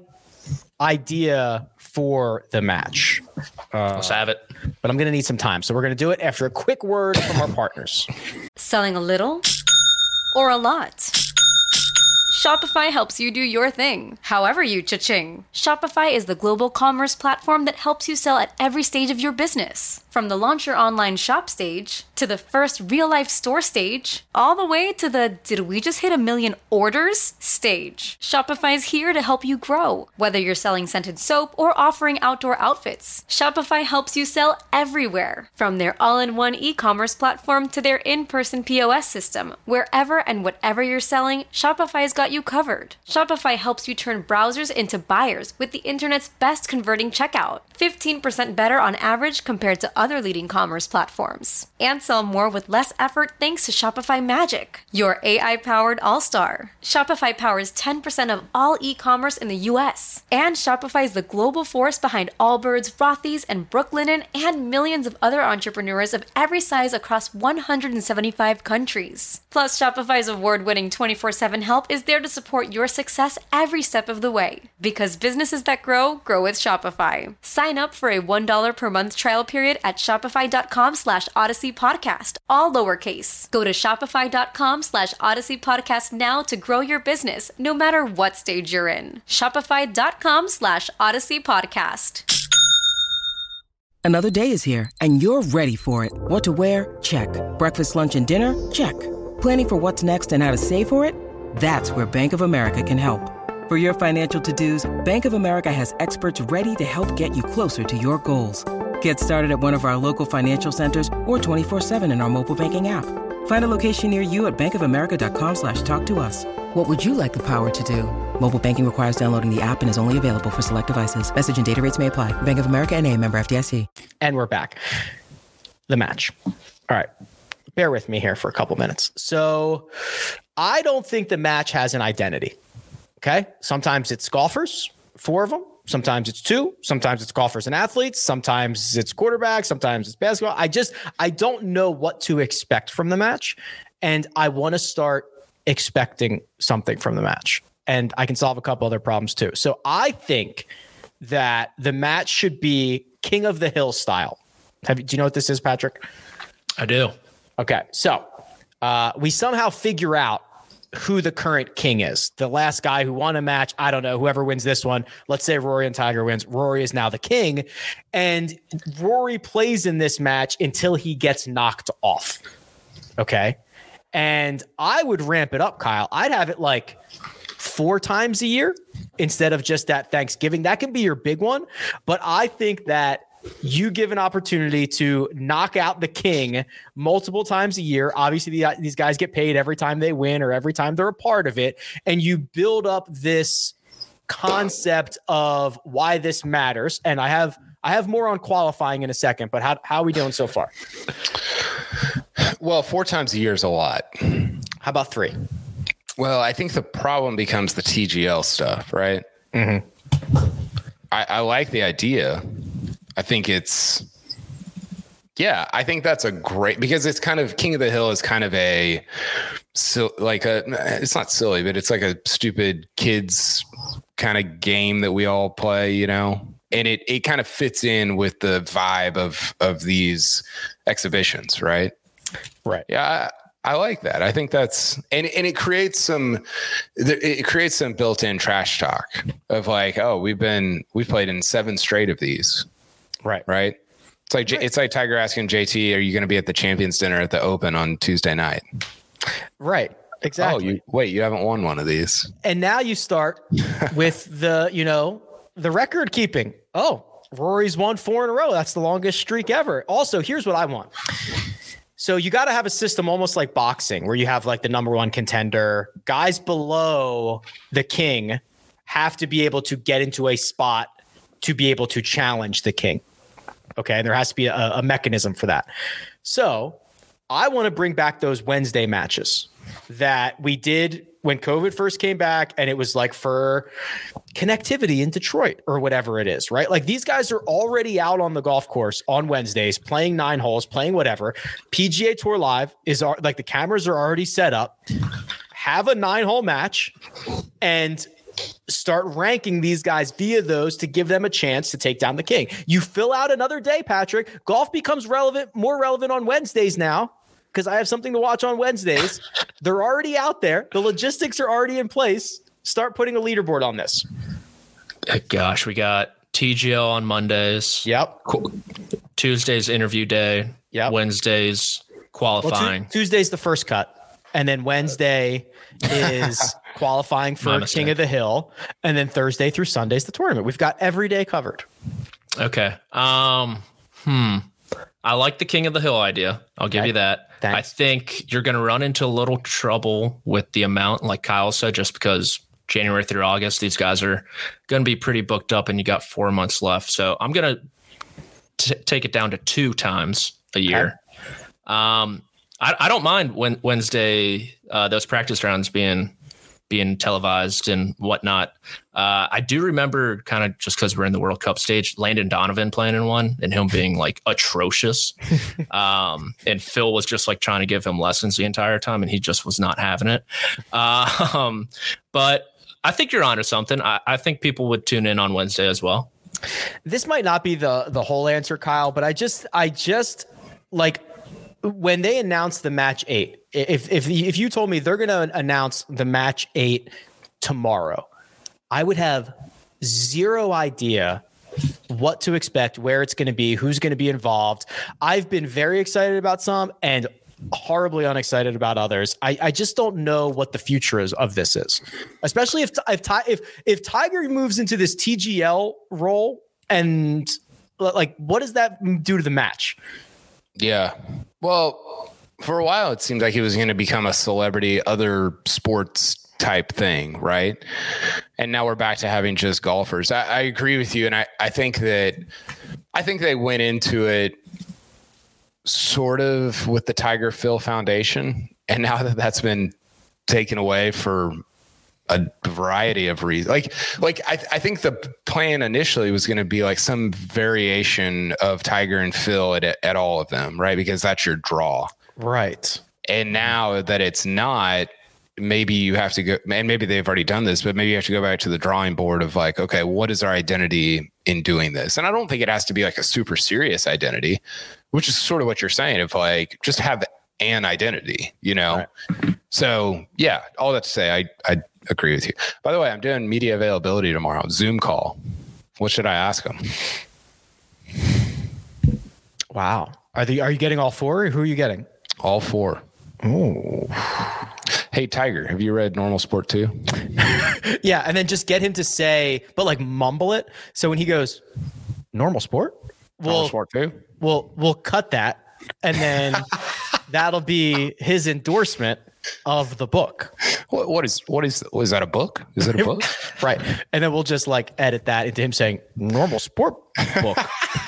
idea for the match. Let's have it. But I'm going to need some time. So we're going to do it after a quick word from our partners. Selling a little or a lot? Shopify helps you do your thing, however you cha-ching. Shopify is the global commerce platform that helps you sell at every stage of your business. From the launch your online shop stage, to the first real-life store stage, all the way to the did we just hit 1 million orders stage. Shopify's here to help you grow. Whether you're selling scented soap or offering outdoor outfits, Shopify helps you sell everywhere. From their all-in-one e-commerce platform to their in-person POS system, wherever and whatever you're selling, Shopify's got you covered. Shopify helps you turn browsers into buyers with the internet's best converting checkout. 15% better on average compared to other leading commerce platforms. And sell more with less effort thanks to Shopify Magic, your AI-powered all-star. Shopify powers 10% of all e-commerce in the US. And Shopify is the global force behind Allbirds, Rothy's, and Brooklinen, and millions of other entrepreneurs of every size across 175 countries. Plus, Shopify's award-winning 24/7 help is there to support your success every step of the way. Because businesses that grow with Shopify. Sign up for a $1 per month trial period at shopify.com/Odyssey Podcast, all lowercase. Go to shopify.com/Odyssey Podcast now to grow your business, no matter what stage you're in. Shopify.com/Odyssey Podcast. Another day is here, and you're ready for it. What to wear? Check. Breakfast, lunch, and dinner? Check. Planning for what's next and how to save for it? That's where Bank of America can help. For your financial to-dos, Bank of America has experts ready to help get you closer to your goals. Get started at one of our local financial centers or 24/7 in our mobile banking app. Find a location near you at bankofamerica.com/talktous. What would you like the power to do? Mobile banking requires downloading the app and is only available for select devices. Message and data rates may apply. Bank of America NA, member FDIC. And we're back. The match. All right. Bear with me here for a couple minutes. So I don't think the match has an identity. Okay. Sometimes it's golfers, 4 of them. Sometimes it's 2. Sometimes it's golfers and athletes. Sometimes it's quarterbacks. Sometimes it's basketball. I don't know what to expect from the match. And I want to start expecting something from the match. And I can solve a couple other problems too. So I think that the match should be King of the Hill style. Do you know what this is, Patrick? I do. Okay. So we somehow figure out who the current king is. The last guy who won a match, I don't know, whoever wins this one, let's say Rory and Tiger wins. Rory is now the king. And Rory plays in this match until he gets knocked off. Okay. And I would ramp it up, Kyle. I'd have it like 4 times a year instead of just that Thanksgiving. That can be your big one. But I think that you give an opportunity to knock out the king multiple times a year. Obviously, these guys get paid every time they win or every time they're a part of it. And you build up this concept of why this matters. And I have more on qualifying in a second, but how are we doing so far? Well, 4 times a year is a lot. How about 3? Well, I think the problem becomes the TGL stuff, right? Mm-hmm. I like the idea. I think I think that's a great, because it's kind of King of the Hill is kind of it's not silly, but it's like a stupid kids kind of game that we all play, you know, and it kind of fits in with the vibe of these exhibitions. Right. Right. Yeah. I like that. I think that's, and it creates some built-in trash talk of like, oh, we played in 7 straight of these. Right. It's like Tiger asking JT, are you going to be at the Champions Dinner at the Open on Tuesday night? Right. Exactly. Oh, you haven't won one of these. And now you start with the record keeping. Oh, Rory's won 4 in a row. That's the longest streak ever. Also, here's what I want. So you got to have a system almost like boxing where you have like the number 1 contender. Guys below the king have to be able to get into a spot to be able to challenge the king. Okay. And there has to be a mechanism for that. So I want to bring back those Wednesday matches that we did when COVID first came back, and it was like for connectivity in Detroit or whatever it is, right? Like these guys are already out on the golf course on Wednesdays, playing 9 holes, playing whatever. PGA Tour Live is like the cameras are already set up. Have a 9-hole match and start ranking these guys via those to give them a chance to take down the king. You fill out another day, Patrick. Golf becomes more relevant on Wednesdays now, because I have something to watch on Wednesdays. They're already out there. The logistics are already in place. Start putting a leaderboard on this. Gosh, we got TGL on Mondays. Yep. Tuesday's interview day. Yep. Wednesday's qualifying. Well, Tuesday's the first cut. And then Wednesday is qualifying for King of the Hill. And then Thursday through Sunday's the tournament. We've got every day covered. Okay. I like the King of the Hill idea. I'll give you that. Thanks. I think you're going to run into a little trouble with the amount, like Kyle said, just because January through August, these guys are going to be pretty booked up and you got 4 months left. So I'm going to take it down to 2 times a year. Okay. I don't mind when Wednesday, those practice rounds being televised and whatnot. I do remember, kind of just because we're in the World Cup stage, Landon Donovan playing in one and him being like atrocious. And Phil was just like trying to give him lessons the entire time and he just was not having it. But I think you're onto something. I think people would tune in on Wednesday as well. This might not be the whole answer, Kyle, but I just like when they announced the match 8, if you told me they're going to announce the match 8 tomorrow, I would have zero idea what to expect, where it's going to be, who's going to be involved. I've been very excited about some and horribly unexcited about others. I just don't know what the future of this is, especially if Tiger moves into this TGL role, and like, what does that do to the match? Yeah. Well, for a while, it seemed like he was going to become a celebrity, other sports type thing, right? And now we're back to having just golfers. I agree with you. And I think they went into it sort of with the Tiger Phil Foundation. And now that that's been taken away for a variety of reasons, like I think the plan initially was going to be like some variation of Tiger and Phil at all of them, right? Because that's your draw. Right. And now that it's not, maybe you have to go, and maybe they've already done this, but maybe you have to go back to the drawing board of like, okay, what is our identity in doing this? And I don't think it has to be like a super serious identity, which is sort of what you're saying, of like, just have an identity, you know? Right. So yeah, all that to say, I agree with you. By the way, I'm doing media availability tomorrow, Zoom call. What should I ask them? Wow. Are you getting all 4? Or who are you getting? All 4. Oh. Hey, Tiger, have you read Normal Sport 2? Yeah. And then just get him to say, but like mumble it. So when he goes, Normal Sport? Normal Sport 2? We'll cut that. And then that'll be his endorsement of the book. What is that, a book? Is it a book? Right. And then we'll just like edit that into him saying Normal Sport book.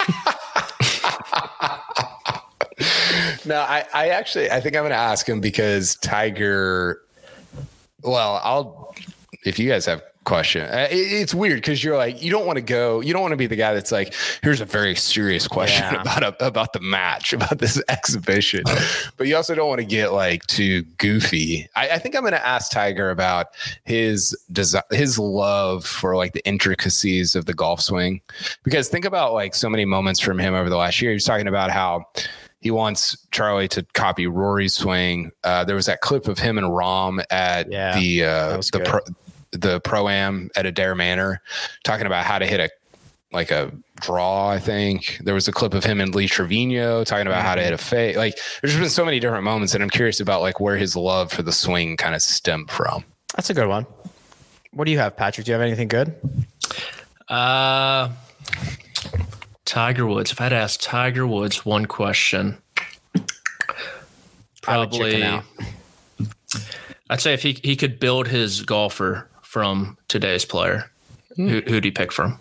No, I think I'm going to ask him because Tiger, well, if you guys have question, it's weird because you're like, you don't want to be the guy that's like, here's a very serious question about the match, about this exhibition, but you also don't want to get like too goofy. I think I'm going to ask Tiger about his love for like the intricacies of the golf swing, because think about like so many moments from him over the last year. He's talking about how he wants Charlie to copy Rory's swing. There was that clip of him and Rahm at the Pro-Am at Adair Manor talking about how to hit a draw. I think there was a clip of him and Lee Trevino talking about how to hit a fade. Like, there's been so many different moments, and I'm curious about like where his love for the swing kind of stemmed from. That's a good one. What do you have, Patrick? Do you have anything good? Tiger Woods. If I had to ask Tiger Woods one question, probably I'd say if he could build his golfer from today's player, who'd he pick from?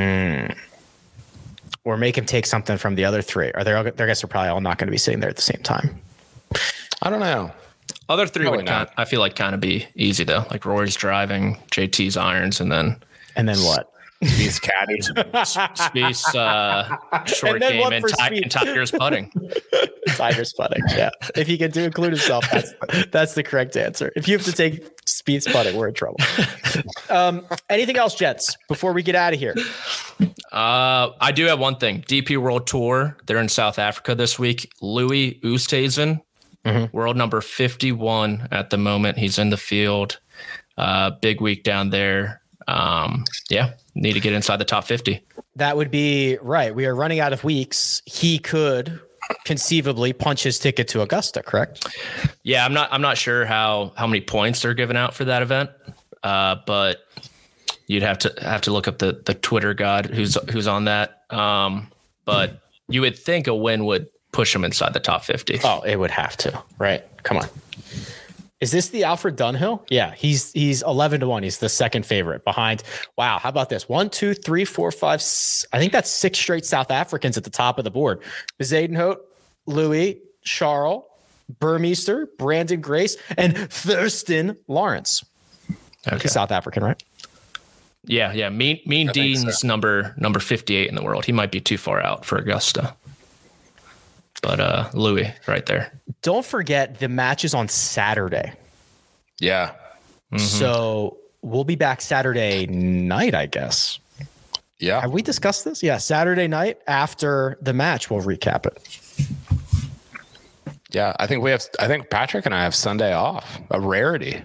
Or make him take something from the other three? I guess they're probably all not going to be sitting there at the same time. I don't know. Other three would I feel like kind of be easy though. Like Rory's driving, JT's irons, and then what? Spieth's caddy. Spieth's short game and Tiger's putting. Tiger's putting, yeah. If he can include himself, that's the correct answer. If you have to take Spieth's putting, we're in trouble. Anything else, Jets, before we get out of here? I do have one thing. DP World Tour. They're in South Africa this week. Louis Oosthuizen, world number 51 at the moment. He's in the field. Big week down there. Need to get inside the top 50. That would be right. We are running out of weeks. He could conceivably punch his ticket to Augusta, correct? Yeah, I'm not sure how many points they're giving out for that event. But you'd have to look up the Twitter god who's on that. But you would think a win would push him inside the top 50. Oh, it would have to, right? Come on. Is this the Alfred Dunhill? Yeah, he's 11-1. He's the second favorite behind. Wow, how about this? 1, 2, 3, 4, 5. I think that's 6 straight South Africans at the top of the board. Bezuidenhout, Louis, Charles, Burmeister, Brandon Grace, and Thurston Lawrence. Okay. He's South African, right? Yeah. Mean Dean's so. number 58 in the world. He might be too far out for Augusta. But Louis right there. Don't forget the match is on Saturday. Yeah. Mm-hmm. So we'll be back Saturday night, I guess. Yeah. Have we discussed this? Yeah. Saturday night after the match, we'll recap it. Yeah. I think Patrick and I have Sunday off. A rarity.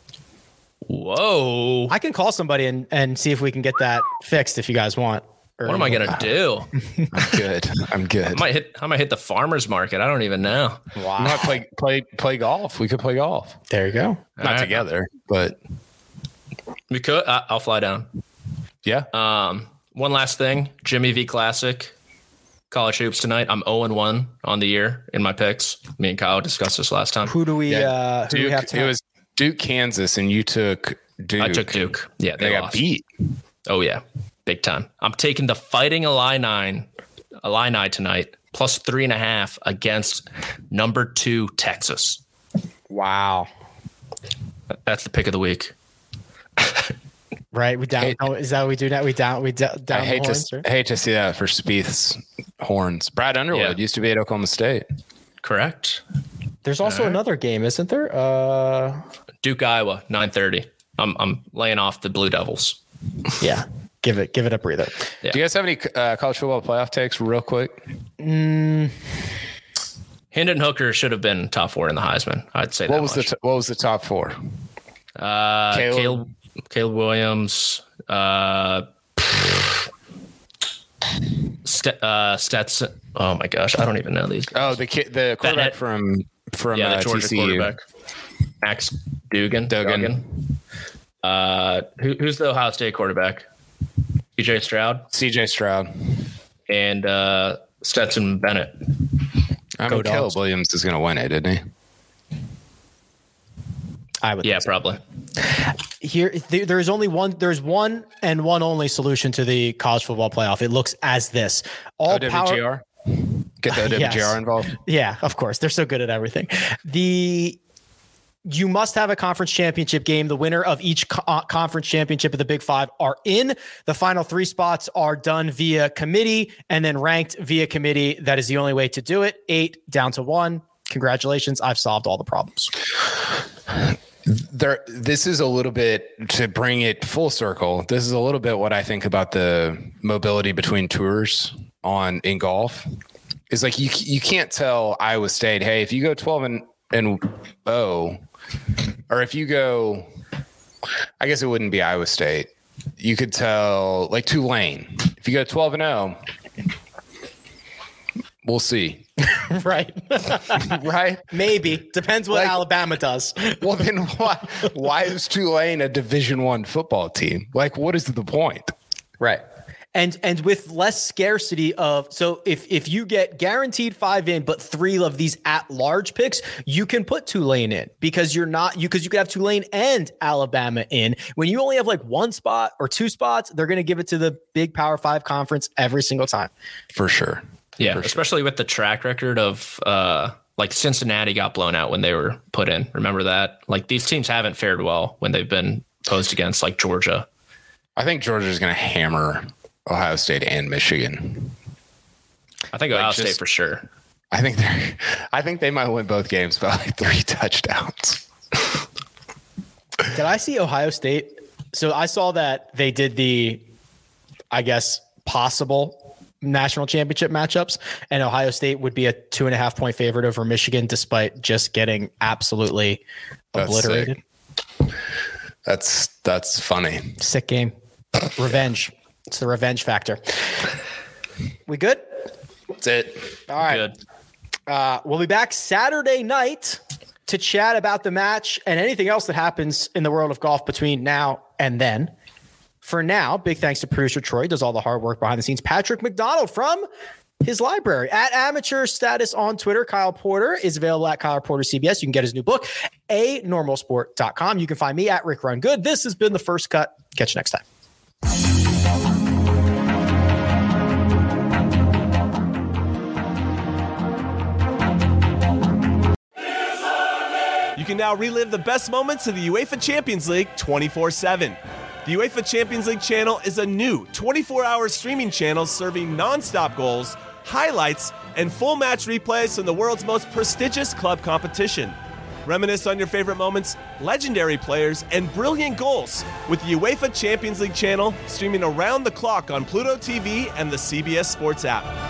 Whoa. I can call somebody and see if we can get that fixed if you guys want. What am I gonna do? I'm good. I might hit the farmer's market. I don't even know. Wow. We might play golf. We could play golf. There you go. Not together, but we could. I'll fly down. Yeah. One last thing. Jimmy V Classic. College hoops tonight. I'm 0-1 on the year in my picks. Me and Kyle discussed this last time. Who do we have tonight? It was Duke, Kansas, and you took Duke. I took Duke. Yeah, they got beat. Oh yeah. Big time. I'm taking the Fighting Illini tonight, plus 3.5 against number 2 Texas. Wow. That's the pick of the week. Right. We down. Is that what we do now? We down. I hate to see that for Spieth's horns. Brad Underwood used to be at Oklahoma State. Correct. There's also another game, isn't there? Duke, Iowa, 9:30. I'm laying off the Blue Devils. Yeah. Give it a breather. Yeah. Do you guys have any college football playoff takes real quick? Hendon Hooker should have been top 4 in the Heisman. I'd say what was the top 4? Caleb Williams, Stetson. Oh my gosh, I don't even know these guys. Oh, the quarterback from the Georgia TCU. Quarterback. Max Duggan. Who's the Ohio State quarterback? CJ Stroud And Stetson Bennett. I mean, Caleb Williams is going to win it, isn't he? I would. Yeah, probably. There's one and one only solution to the college football playoff. It looks as this. OWGR? Get the OWGR involved? Yeah, of course. They're so good at everything. You must have a conference championship game. The winner of each conference championship of the Big Five are in. The final 3 spots are done via committee and then ranked via committee. That is the only way to do it. 8 down to 1. Congratulations. I've solved all the problems. This is a little bit, to bring it full circle, this is a little bit what I think about the mobility between tours in golf. is like you can't tell Iowa State, hey, if you go 12-0, or if you go, I guess it wouldn't be Iowa State. You could tell like Tulane, if you go 12-0, we'll see. Right. Right. Maybe. Depends what Alabama does. Well, then why is Tulane a Division I football team? Like, what is the point? Right. And with less scarcity of, so if you get guaranteed 5 in, but 3 of these at-large picks, you can put Tulane in because you could have Tulane and Alabama in. When you only have like 1 spot or 2 spots, they're going to give it to the big Power 5 conference every single time. For sure. Yeah, especially with the track record of like Cincinnati got blown out when they were put in. Remember that? Like these teams haven't fared well when they've been posed against, like Georgia. I think Georgia's going to hammer Ohio State and Michigan. I think Ohio State for sure. I think they might win both games by like 3 touchdowns. Did I see Ohio State? So I saw that they did the, I guess, possible national championship matchups, and Ohio State would be a 2.5 point favorite over Michigan, despite just getting absolutely obliterated. That's funny. Sick game. Revenge. It's the revenge factor. We good? That's it. All right. Good. We'll be back Saturday night to chat about the match and anything else that happens in the world of golf between now and then. For now, big thanks to producer Troy, does all the hard work behind the scenes. Patrick McDonald from his library at Amateur Status on Twitter. Kyle Porter is available at Kyle Porter CBS. You can get his new book, anormalsport.com. You can find me at Rick Run Good. This has been The First Cut. Catch you next time. You can now relive the best moments of the UEFA Champions League 24/7. The UEFA Champions League channel is a new 24-hour streaming channel serving non-stop goals, highlights, and full match replays from the world's most prestigious club competition. Reminisce on your favorite moments, legendary players, and brilliant goals with the UEFA Champions League channel streaming around the clock on Pluto TV and the CBS Sports app.